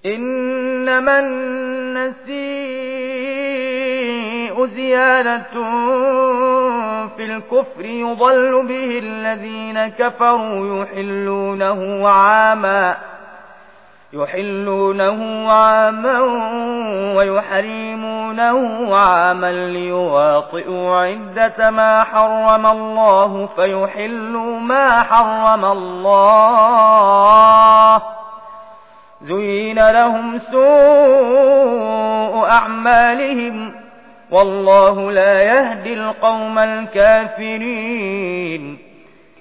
إنما النسيء زيادة في الكفر يضل به الذين كفروا يحلونه عاما ويحرمونه عاما ليواطئوا عدة ما حرم الله فيحلوا ما حرم الله. زين لهم سوء أعمالهم والله لا يهدي القوم الكافرين.